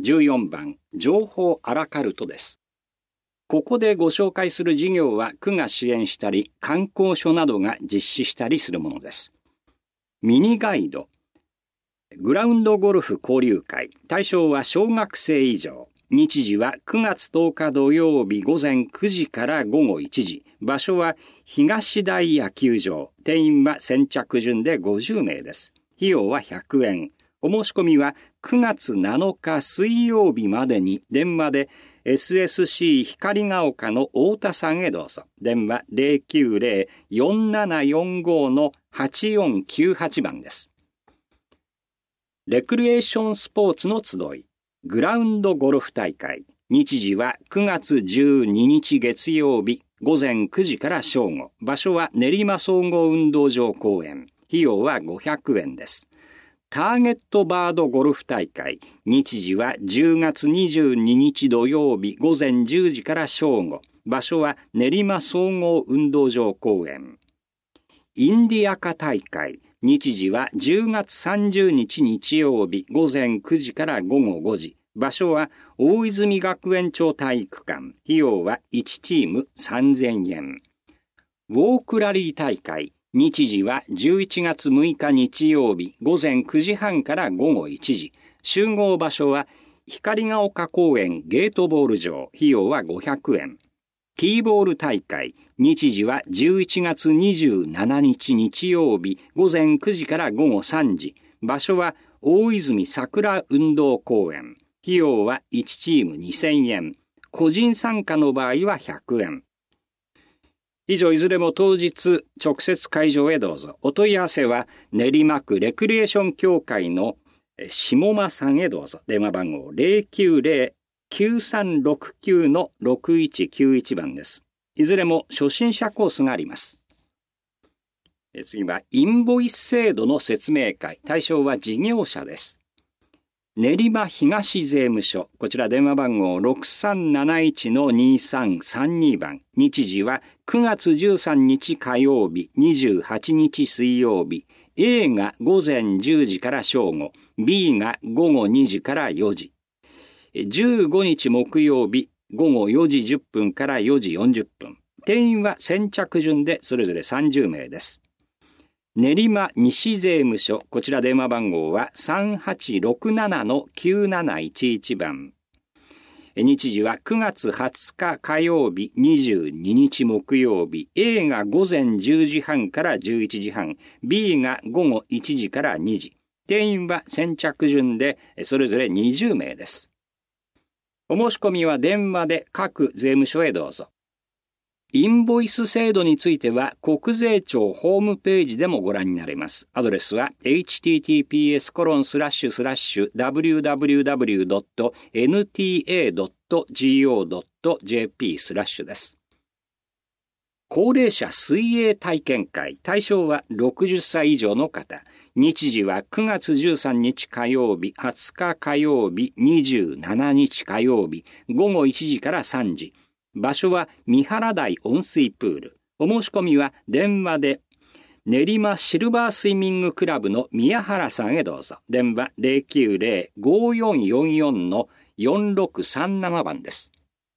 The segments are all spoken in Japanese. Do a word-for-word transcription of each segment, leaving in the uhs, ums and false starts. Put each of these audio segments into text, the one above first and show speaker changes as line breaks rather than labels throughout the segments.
じゅうよんばん、情報アラカルトです。ここでご紹介する事業は区が支援したり、観光所などが実施したりするものです。ミニガイド、グラウンドゴルフ交流会、対象は小学生以上。日時はくがつとおか土曜日午前くじから午後いちじ。場所は東台野球場。定員は先着順でごじゅうめいです。費用はひゃくえん。お申し込みはくがつなのか水曜日までに電話で エスエスシー 光が丘の太田さんへどうぞ。電話 ゼロきゅうゼロ よんななよんご のはちよんきゅうはちばんです。レクリエーションスポーツの集い、グラウンドゴルフ大会。日時はくがつじゅうににち月曜日午前くじから正午。場所は練馬総合運動場公園。費用はごひゃくえんです。ターゲットバードゴルフ大会。日時はじゅうがつにじゅうににち土曜日午前じゅうじから正午。場所は練馬総合運動場公園。インディアカ大会。日時はじゅうがつさんじゅうにち日曜日午前くじから午後ごじ。場所は大泉学園町体育館。費用はいちチームさんぜんえん。ウォークラリー大会。日時はじゅういちがつむいか日曜日午前くじはんから午後いちじ。集合場所は光が丘公園ゲートボール場。費用はごひゃくえん。ティーボール大会。日時はじゅういちがつにじゅうしちにち日曜日午前くじから午後さんじ。場所は大泉桜運動公園。費用はいちチームにせんえん。個人参加の場合はひゃくえん。以上いずれも当日直接会場へどうぞ。お問い合わせは練馬区レクリエーション協会の下間さんへどうぞ。電話番号 ゼロきゅうゼロ きゅうさんろくきゅう のろくいちきゅういち 番です。いずれも初心者コースがあります。次はインボイス制度の説明会。対象は事業者です。練馬東税務署。こちら電話番号 ろくさんなないちのにさんさんに 番。日時はくがつじゅうさんにち火曜日、にじゅうはちにち水曜日。A が午前じゅうじから正午。B が午後にじからよじ。じゅうごにち木曜日、午後よじじゅっぷんからよじよんじゅっぷん。定員は先着順でそれぞれさんじゅうめいです。練馬西税務署。こちら電話番号は さんはちろくななのきゅうなないちいち 番。日時はくがつはつか火曜日、にじゅうににち木曜日。A が午前じゅうじはんからじゅういちじはん。B が午後いちじからにじ。定員は先着順でそれぞれにじゅうめいです。お申し込みは電話で各税務署へどうぞ。インボイス制度については国税庁ホームページでもご覧になれます。アドレスは エイチティーティーピーエスコロンスラッシュスラッシュダブリューダブリューダブリュードットエヌティーエードットジーオードットジェーピー スラッシュです。高齢者水泳体験会。対象はろくじゅっさい以上の方。日時はくがつじゅうさんにち火曜日、はつか火曜日、にじゅうしちにち火曜日、午後いちじからさんじ。場所は三原台温水プール。お申し込みは電話で練馬シルバースイミングクラブの宮原さんへどうぞ。電話 ゼロきゅうゼロ ごよんよんよん のよんろくさんなな 番です。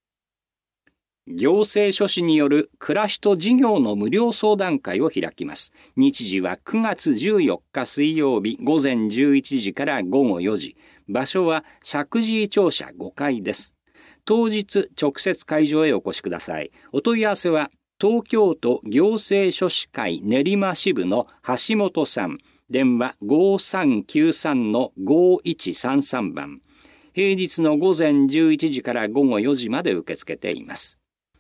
行政書士による暮らしと事業の無料相談会を開きます。日時はくがつじゅうよっか水曜日午前じゅういちじから午後よじ。場所は石神井庁舎ごかいです。当日直接会場へお越しください。お問い合わせは東京都行政書士会練馬支部の橋本さん。電話ごさんきゅうさんのごいちさんさん 番。平日の午前じゅういちじから午後よじまで受け付けています。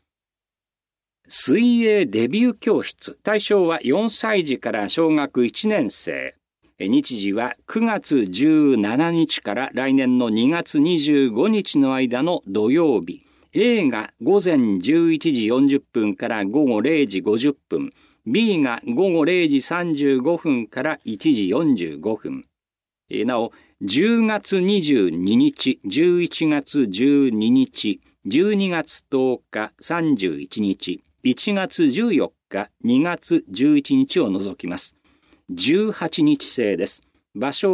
水泳デビュー教室。対象はよんさいじから小学いちねんせい。日時はくがつじゅうしちにちから来年のにがつにじゅうごにちの間の土曜日。A が午前じゅういちじよんじゅっぷんから午後れいじごじゅっぷん。B が午後れいじさんじゅうごふんからいちじよんじゅうごふん。なお、じゅうがつにじゅうににち、じゅういちがつじゅうににち、じゅうにがつとおか、さんじゅういちにち、いちがつじゅうよっか、にがつじゅういちにちを除きます。じゅうはちにちせいです。場所は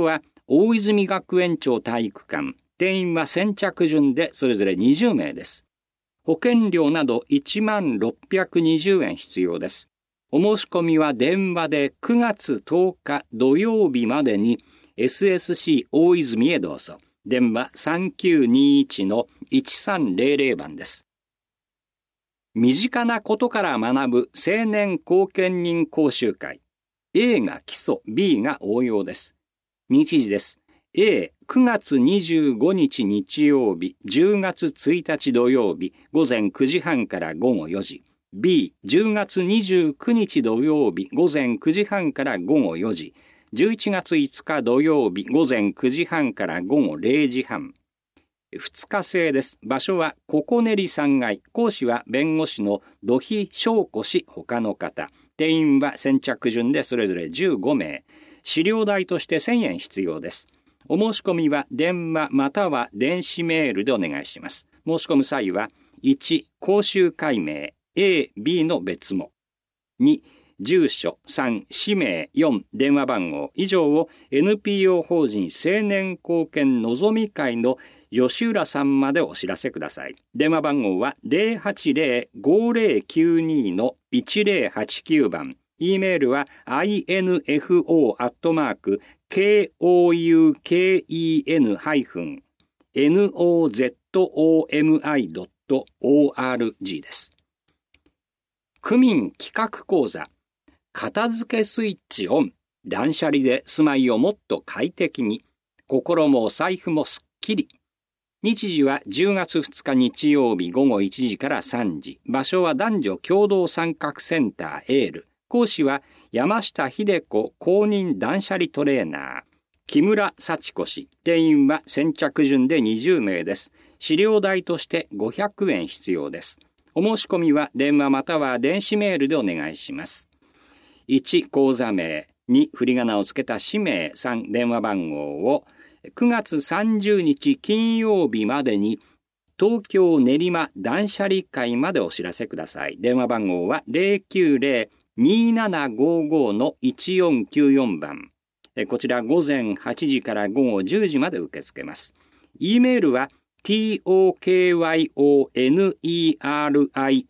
大泉学園町体育館、定員は先着順でそれぞれにじゅうめいです。保険料などいちまんろっぴゃくにじゅうえん必要です。お申し込みは電話でくがつとおか土曜日までに エスエスシー 大泉へどうぞ。電話 さんきゅうにいちのいちさんぜろぜろ 番です。身近なことから学ぶ青年後見人講習会。A が基礎、B が応用です。日時です。A、くがつにじゅうごにち日曜日、じゅうがつついたち土曜日、ごぜんくじはんからごごよじ。B、じゅうがつにじゅうくにち土曜日、ごぜんくじはんからごごよじ。じゅういちがついつか土曜日、ごぜんくじはんからごごれいじはん。ふつかせいです。場所はここねりさんがい。講師は弁護士の土肥翔子氏他の方。定員は先着順でそれぞれじゅうごめい。資料代としてせんえん必要です。お申し込みは電話または電子メールでお願いします。申し込む際は、いち、講習会名、A、B の別も。に、住所、さん、氏名、よん、電話番号以上を エヌピーオー 法人青年貢献のぞみ会の吉浦さんまでお知らせください。電話番号は ゼロはちゼロ ごゼロきゅうに のいちゼロはちきゅう 番。E メールは インフォ アットマーク コウケン ハイフン ノゾミ ドット オーアールジー です。区民企画講座。片付けスイッチオン。断捨離で住まいをもっと快適に。心もお財布もすっきり。日時はじゅうがつふつか日曜日ごごいちじからさんじ。場所は男女共同参画センターエール。講師は山下秀子公認断捨離トレーナー。木村幸子氏。定員は先着順でにじゅうめいです。資料代としてごひゃくえん必要です。お申し込みは電話または電子メールでお願いします。いち、講座名。に、振り仮名をつけた氏名。さん、電話番号をくがつさんじゅうにち金曜日までに東京練馬断捨離会までお知らせください。電話番号は ゼロきゅうゼロ にーななごーごー のいちよんきゅうよん 番。こちらごぜんはちじからごごじゅうじまで受け付けます。E メールはトクヨネリマダン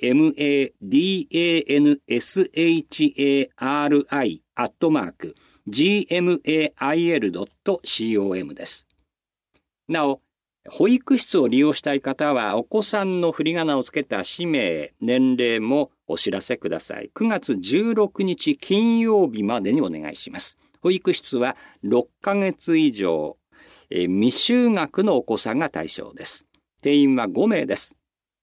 シャリアットマーク ジーエムエーアイエルドットコム です。なお、保育室を利用したい方はお子さんの振り仮名をつけた氏名、年齢もお知らせください。くがつじゅうろくにち金曜日までにお願いします。保育室はろっかげついじょう、え未就学のお子さんが対象です。定員はごめいです。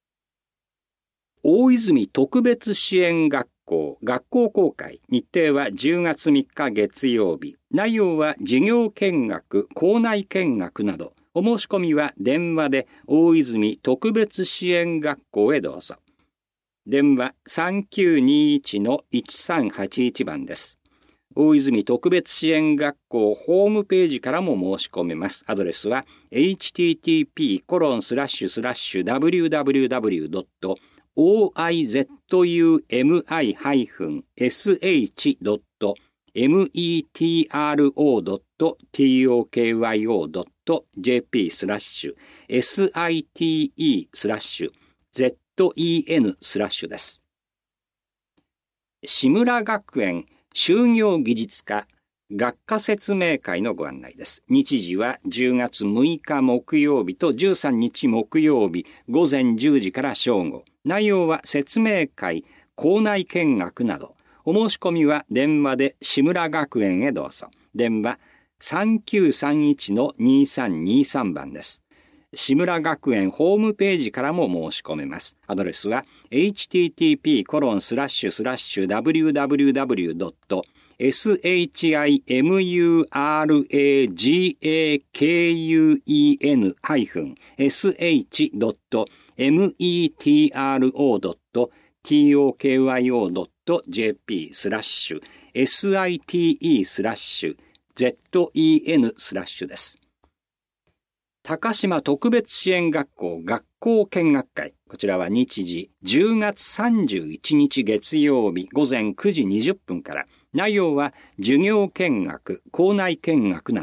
大泉特別支援学校学校公開。日程はじゅうがつみっか月曜日。内容は授業見学、校内見学など。お申し込みは電話で大泉特別支援学校へどうぞ。電話さんきゅうにいちのいちさんはちいち 番です。大泉特別支援学校ホームページからも申し込めます。アドレスは エイチティーティーピーコロンスラッシュスラッシュダブリューダブリューダブリュードットオーアイゼットユーエムアイハイフンエスエイチドットメトロドットトクヨドットジェーピースラッシュエスアイティーイースラッシュゼットイーエヌスラッシュです。志村学園就業技術科学科説明会のご案内です。日時はじゅうがつむいか木曜日とじゅうさんにち木曜日ごぜんじゅうじから正午。内容は説明会、校内見学など。お申し込みは電話で志村学園へどうぞ。電話さんきゅうさんいちのにさんにさん 番です。志村学園ホームページからも申し込めます。アドレスは エイチティーティーピーコロンスラッシュスラッシュダブリューダブリューダブリュードットエスエイチアイエムユーアールエージーエーケーユーイーエヌハイフンエスエイチドットメトロドットトクヨドットジェーピースラッシュエスアイティーイースラッシュゼットイーエヌスラッシュです。高島特別支援学校学校見学会。こちらは日時じゅうがつさんじゅういちにち月曜日ごぜんくじにじゅっぷんから。内容は授業見学、校内見学など。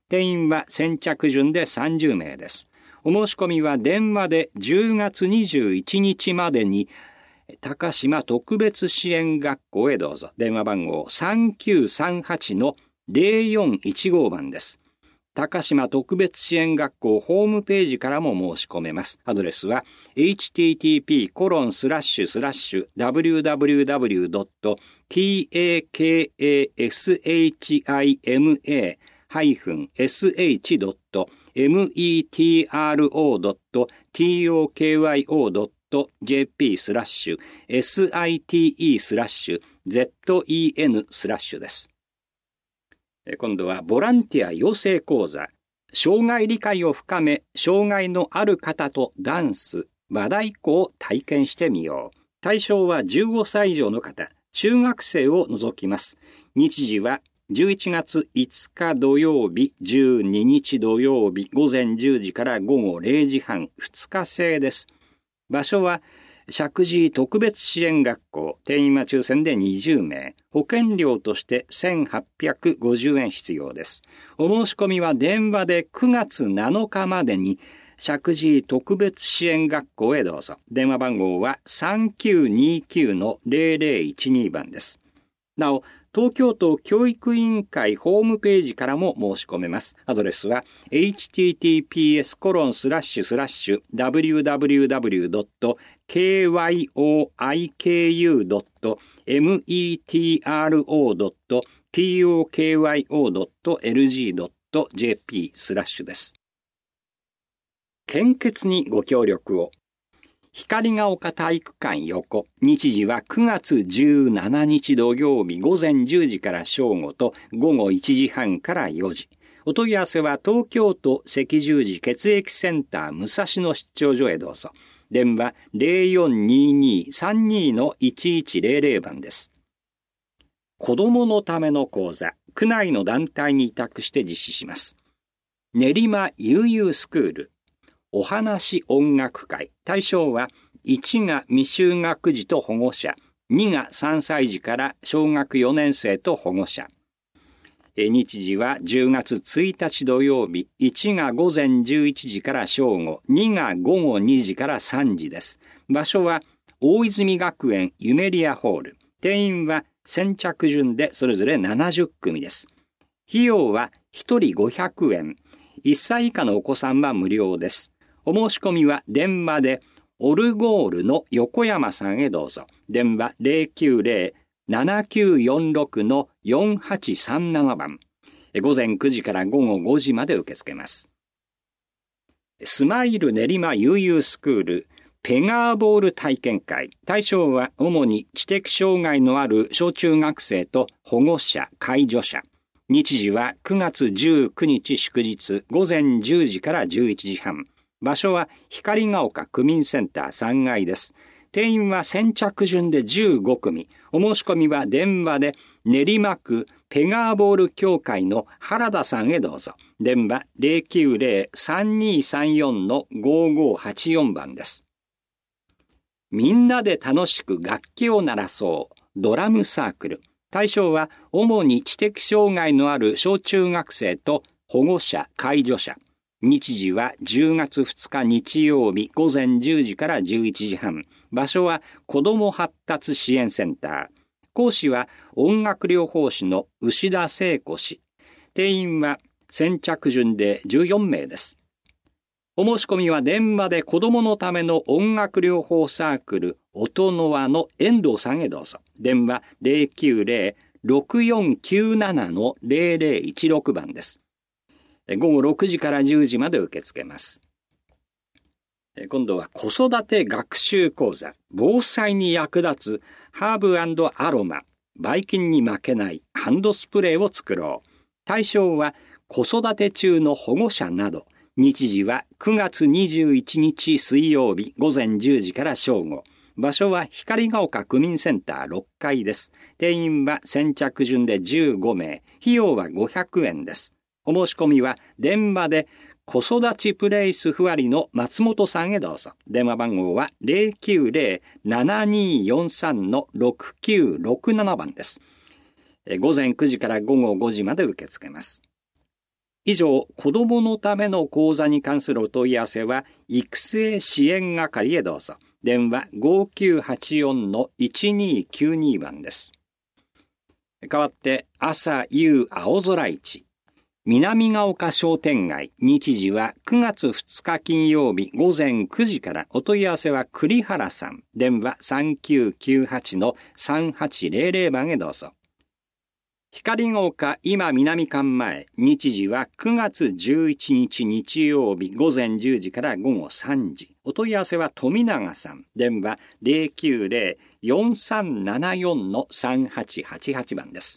定員は先着順でさんじゅうめいです。お申し込みは電話でじゅうがつにじゅういちにちまでに高島特別支援学校へどうぞ。電話番号 さんきゅうさんはちのゼロよんいちご 番です。高島特別支援学校ホームページからも申し込めます。アドレスは エイチティーティーピーコロンスラッシュスラッシュダブリューダブリューダブリュードットタカシマ シドットメトロドットトクヨスラッシュ シテスラッシュ ゼットイーエヌ スラッシュです。今度はボランティア養成講座、障害理解を深め、障害のある方とダンス、和太鼓を体験してみよう。対象はじゅうごさい以上の方、中学生を除きます。日時はじゅういちがついつか土曜日、じゅうににち土曜日、ごぜんじゅうじからごごれいじはん、ふつか制です。場所は石神井特別支援学校、定員は抽選でにじゅうめい、保険料としてせんはっぴゃくごじゅうえん必要です。お申し込みは電話でくがつなのかまでに石神井特別支援学校へどうぞ。電話番号はさんきゅうにきゅうのゼロゼロいちにばんです。なお、東京都教育委員会ホームページからも申し込めます。アドレスは エイチティーティーピーエスコロンスラッシュスラッシュダブリューダブリューダブリュードットケーワイオーアイケーユードットメトロドットトクヨドットエルジードットジェーピー スラッシュです。献血にご協力を。光が丘体育館横、日時はくがつじゅうしちにち土曜日ごぜんじゅうじから正午とごごいちじはんからよじ。お問い合わせは東京都赤十字血液センター武蔵野出張所へどうぞ。電話 ゼロよんにーにーさんにーのいちいちゼロゼロ 番です。子どものための講座、区内の団体に委託して実施します。練馬悠々スクールお話音楽会。対象はいちが未就学児と保護者、にがさんさい児から小学よねんせいと保護者。日時はじゅうがつついたち土曜日、いちがごぜんじゅういちじから正午、にがごごにじからさんじです。場所は大泉学園ユメリアホール。定員は先着順でそれぞれななじゅっくみです。費用はひとりごひゃくえん。いっさい以下のお子さんは無料です。お申し込みは電話でオルゴールの横山さんへどうぞ。電話 ゼロきゅうゼロ ななきゅうよんろく のよんはちさんなな 番。ごぜんくじからごごごじまで受け付けます。スマイル練馬悠々スクールペガーボール体験会。対象は主に知的障害のある小中学生と保護者、介助者。日時はくがつじゅうくにち祝日ごぜんじゅうじからじゅういちじはん。場所は光が丘区民センターさんがいです。定員は先着順でじゅうごくみ。お申し込みは電話で練馬区ペガーボール協会の原田さんへどうぞ。電話 ゼロきゅうゼロ さんにーさんよん のごごはちよん 番です。みんなで楽しく楽器を鳴らそうドラムサークル。対象は主に知的障害のある小中学生と保護者、介助者。日時はじゅうがつふつか日曜日ごぜんじゅうじからじゅういちじはん。場所は子ども発達支援センター。講師は音楽療法士の牛田聖子氏。定員は先着順でじゅうよんめいです。お申し込みは電話で子どものための音楽療法サークル音の輪の遠藤さんへどうぞ。電話 ゼロきゅうゼロ ろくよんきゅうなな のゼロゼロいちろく 番です。ごごろくじからじゅうじまで受け付けます。今度は子育て学習講座、防災に役立つハーブ&アロマ、ばい菌に負けないハンドスプレーを作ろう。対象は子育て中の保護者など。日時はくがつにじゅういちにち水曜日ごぜんじゅうじから正午。場所は光が丘区民センターろっかいです。定員は先着順でじゅうごめい。費用はごひゃくえんです。お申し込みは電話で子育ちプレイスふわりの松本さんへどうぞ。電話番号は ゼロきゅうゼロ ななにーよんさん のろくきゅうろくなな 番です。午前くじからごごごじまで受け付けます。 以上、子どものための講座に関するお問い合わせは、育成支援係へどうぞ。電話 ごきゅうはちよんのいちにきゅうに 番です。代わって、朝夕青空市。南ヶ丘商店街。日時はくがつふつか金曜日午前くじから。お問い合わせは栗原さん。電話 さんきゅうきゅうはちのさんはちぜろぜろ 番へどうぞ。光が丘今南館前。日時はくがつじゅういちにち日曜日午前じゅうじから午後さんじ。お問い合わせは富永さん。電話 ゼロきゅうゼロ よんさんななよんのさんはちはちはち 番です。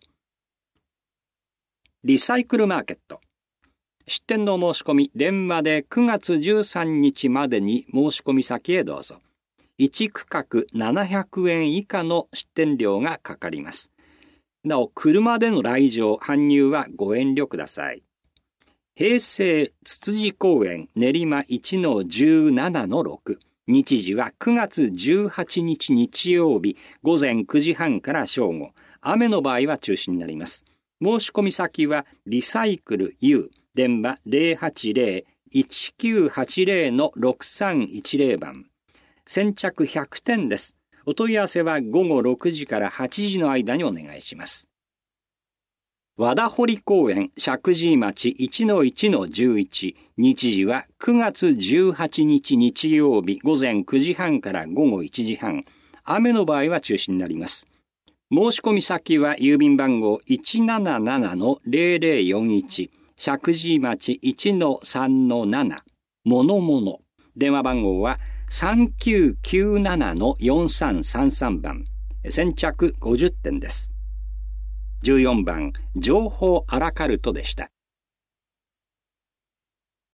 リサイクルマーケット。出店の申し込み、電話でくがつじゅうさんにちまでに申し込み先へどうぞ。いち区画ななひゃくえん以下の出店料がかかります。なお、車での来場、搬入はご遠慮ください。平成つつじ公園練馬 いちのじゅうななのろく。日時はくがつじゅうはちにち日曜日午前くじはんから正午。雨の場合は中止になります。申し込み先はリサイクル U。電話 ゼロはちゼロ いちきゅうはちゼロのろくさんいちゼロ 番。先着ひゃくてんです。お問い合わせはごごろくじからはちじの間にお願いします。和田堀公園石神井町 いちのいちのじゅういち。日時はくがつじゅうはちにち日曜日午前くじはんから午後いちじはん。雨の場合は中止になります。申し込み先は郵便番号 いちななななのゼロゼロよんいち。石神井町 いちのさんのなな。ものもの。電話番号はさんきゅうきゅうななのよんさんさんさん 番。先着ごじゅってんです。じゅうよんばん、情報アラカルトでした。